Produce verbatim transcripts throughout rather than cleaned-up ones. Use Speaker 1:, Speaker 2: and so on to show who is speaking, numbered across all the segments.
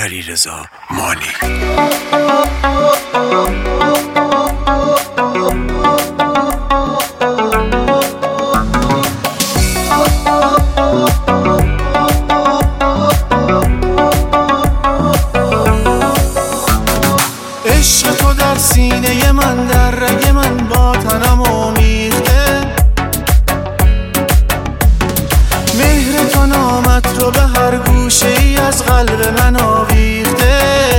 Speaker 1: علیرضا مانی.
Speaker 2: عشق تو در سینه من، در رگ من با تنم آمیخته. مهر تو نامت رو به هر گوشه ای از قلب من آویخته.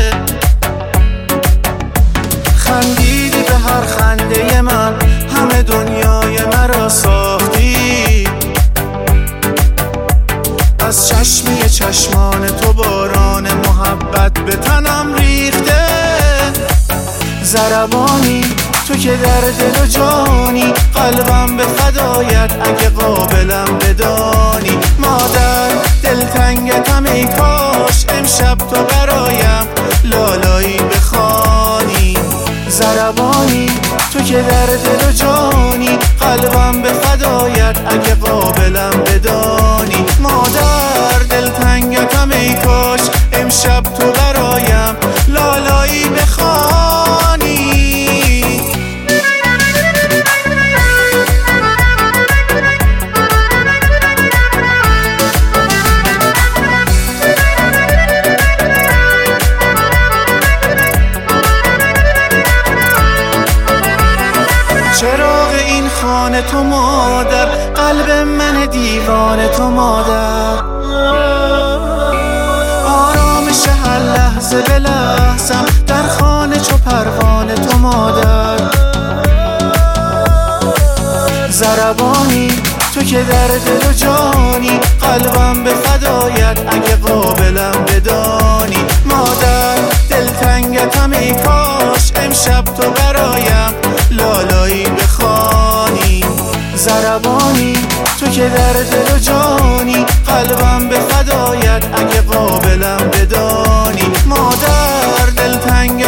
Speaker 2: خندیدی به هر خنده من، همه دنیای مرا ساختی. از چشمی چشمان تو باران محبت به تنم ریخته. ضربانی تو که در دل و جانی، قلبم به فدایت اگه قابلم بدانی. مادر دلتنگتم ای کاش امشب تو برایم لالایی بخوانی. ضربانی تو که در دل و جانی، قلبم به فدایت اگه قابلم بدانی. مادر دلتنگتم ای کاش امشب تو برایم لالایی بخوانی. چراغ این خانه تو مادر، قلب من دیوانه تو مادر. آرامش هر لحظه به لحظم در خانه چو پروانه تو مادر. ضربانی تو که در دل و جانی، قلبم به فدایت اگه قابلم بدانی. مادر دلتنگتم ای کاش امشب تو برایم لالایی بخوانی. ضربانی تو که در دل و جانی، قلبم به فدایت اگه قابلم بدانی. مادر دلتنگ